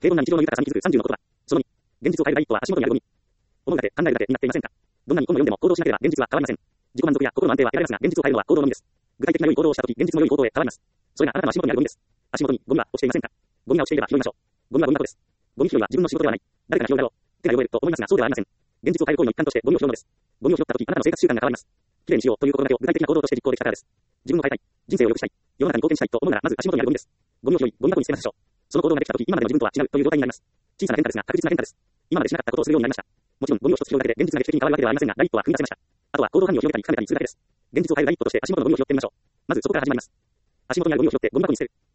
平凡な日常の豊かさに気づく30の言葉。その2、現実を変える第一歩は足元にあるゴミ。思うだけ、考えるだけになっていませんか。どんなに本を読んでも行動しなければ現実は変わりません。自己満足や心の安定は得られますが、現実を変えるのは行動のみです。具体的な良い行動をしたとき、現実も良い行動へ変わります。それがあなたの足元にあるゴミです。足元にゴミは落ちていませんか。ゴミが落ちていれば拾いましょう。ゴミはゴミ箱です。ゴミ拾いは自分の仕事ではない。誰かが拾うだろう。手が汚れると思いますが、そうではありません。現実を変える行為の一環としてゴミを拾うのです。ゴミを拾ったとき、あなたの生活習慣が変わります。きれいにしようという心がけを具体的な行動として実行できたからです。自分を変えたい。人生を良くしたい。世の中に貢献したいと思うなら、まず足元にあるゴミです。ゴミを拾い、ゴミ箱に捨てましょう。その行動ができたとき、今までの自分とは違うという状態になります。小さな変化ですが、確実な変化です。今までしなかったことをするようになりました。もちろん、ゴミを一つ拾うだけで現実が劇的に変わるわけではありませんが、第一歩は踏み出せました。あとは行動範囲を広げたり深めたりするだけです。現実を変える第一歩として足元のゴミを拾ってみましょう。まずそこから始まります。足元にあるゴミを拾ってゴミ箱に捨てる。